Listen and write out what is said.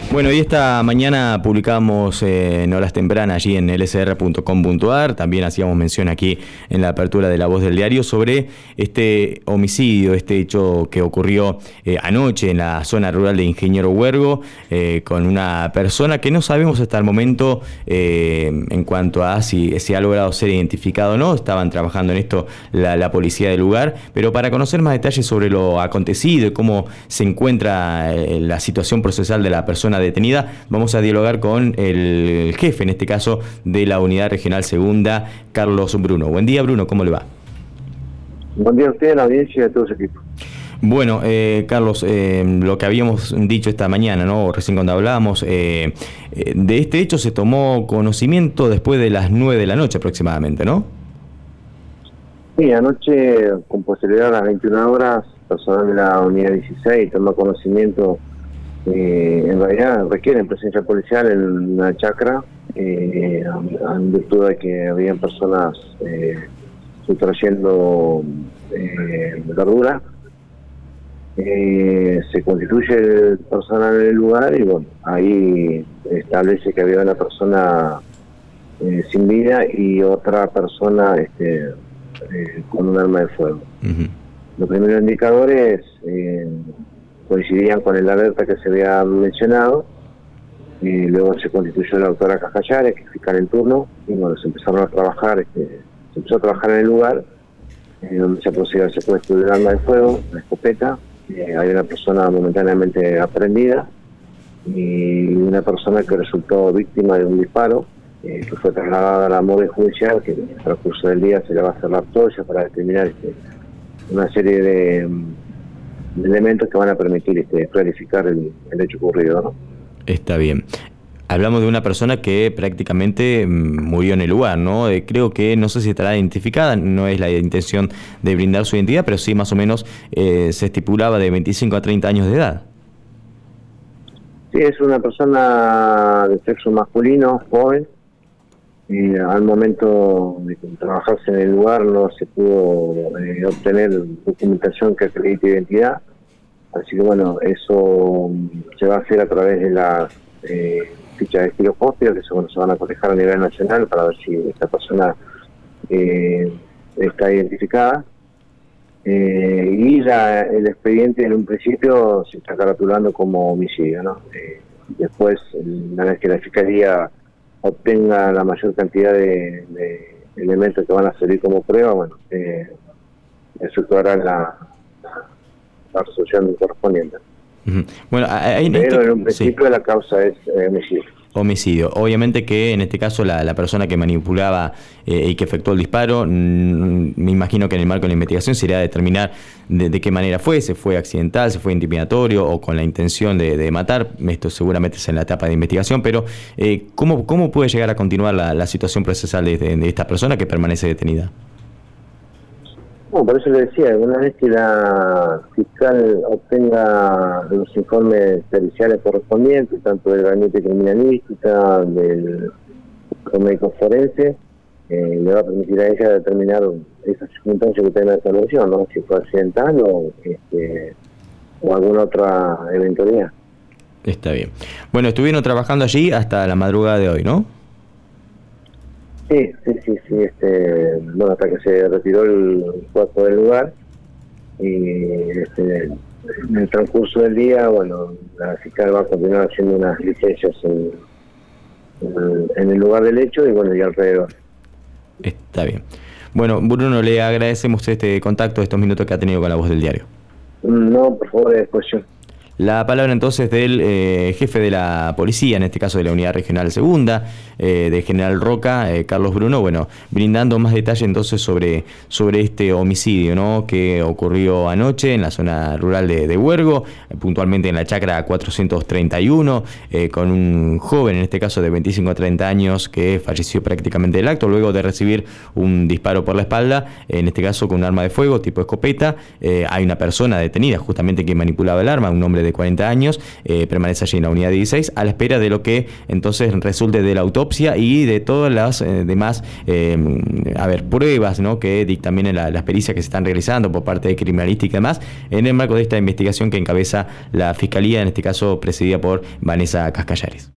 Bueno, y esta mañana publicamos en horas tempranas allí en lsr.com.ar, también hacíamos mención aquí en la apertura de La Voz del Diario sobre este homicidio, este hecho que ocurrió anoche en la zona rural de Ingeniero Huergo, con una persona que no sabemos hasta el momento en cuanto a si se ha logrado ser identificado o no. Estaban trabajando en esto la policía del lugar, pero para conocer más detalles sobre lo acontecido y cómo se encuentra la situación procesal de la persona detenida, vamos a dialogar con el jefe, en este caso, de la Unidad Regional Segunda, Carlos Bruno. Buen día, Bruno, ¿cómo le va? Buen día a usted, a la audiencia y a todo su equipo. Bueno, Carlos, lo que habíamos dicho esta mañana, ¿no? Recién cuando hablábamos, de este hecho se tomó conocimiento después de las 9 de la noche aproximadamente, ¿no? Sí, anoche, con posterioridad a las 21 horas, personal de la Unidad 16 tomó conocimiento. En realidad requieren presencia policial en una chacra, en virtud de que habían personas sustrayendo verdura. Se constituye el personal en el lugar y bueno, ahí establece que había una persona sin vida y otra persona con un arma de fuego. Uh-huh. Los primeros indicadores coincidían con el alerta que se había mencionado, y luego se constituyó la doctora Cajallares, que es fiscal en turno, y bueno, se empezaron a trabajar, se empezó a trabajar en el lugar, donde se procedió al secuestro del arma de fuego, la escopeta. Hay una persona momentáneamente aprendida y una persona que resultó víctima de un disparo, que fue trasladada a la morgue judicial, que en el transcurso del día se le va a hacer la autopsia para determinar una serie de elementos que van a permitir clarificar el hecho ocurrido, ¿no? Está bien. Hablamos de una persona que prácticamente murió en el lugar, ¿no? Creo que, no sé si estará identificada, no es la intención de brindar su identidad, pero sí más o menos se estipulaba de 25 a 30 años de edad. Sí, es una persona de sexo masculino, joven. Al momento de trabajarse en el lugar no se pudo obtener documentación que acredite identidad, así que bueno, eso se va a hacer a través de las fichas de estiloscopio que se van a cotejar a nivel nacional para ver si esta persona está identificada, y el expediente en un principio se está caratulando como homicidio, ¿no? Después, una vez que la Fiscalía obtenga la mayor cantidad de elementos que van a servir como prueba, bueno, efectuará la resolución correspondiente. Uh-huh. Bueno, pero en un principio sí, la causa es homicidio. Homicidio. Obviamente que en este caso la persona que manipulaba y que efectuó el disparo, me imagino que en el marco de la investigación se irá a determinar de qué manera fue, se fue accidental, se fue intimidatorio o con la intención de matar. Esto seguramente es en la etapa de investigación, pero ¿cómo puede llegar a continuar la situación procesal de esta persona que permanece detenida? Bueno, por eso le decía, una vez que la fiscal obtenga los informes periciales correspondientes, tanto del gabinete criminalística, del médico forense, le va a permitir a ella determinar esas circunstancias que tenga esta lesión, ¿no? Si fue accidental o alguna otra eventualidad. Está bien. Bueno, estuvieron trabajando allí hasta la madrugada de hoy, ¿no? Sí, bueno, hasta que se retiró el cuerpo del lugar, y en el transcurso del día, bueno, la fiscal va a continuar haciendo unas licencias en el lugar del hecho y bueno, y alrededor. Está bien. Bueno, Bruno, le agradecemos este contacto, estos minutos que ha tenido con La Voz del Diario. No, por favor, de disposición. La palabra entonces del jefe de la policía, en este caso de la Unidad Regional Segunda, de General Roca, Carlos Bruno, bueno, brindando más detalle entonces sobre este homicidio, ¿no?, que ocurrió anoche en la zona rural de Huergo, puntualmente en la chacra 431, con un joven, en este caso de 25 a 30 años, que falleció prácticamente del acto, luego de recibir un disparo por la espalda, en este caso con un arma de fuego tipo escopeta. Hay una persona detenida justamente que manipulaba el arma, un hombre de de 40 años, permanece allí en la unidad 16, a la espera de lo que entonces resulte de la autopsia y de todas las demás pruebas, ¿no?, que dictaminen las pericias que se están realizando por parte de criminalística y demás, en el marco de esta investigación que encabeza la Fiscalía, en este caso presidida por Vanessa Cascallares.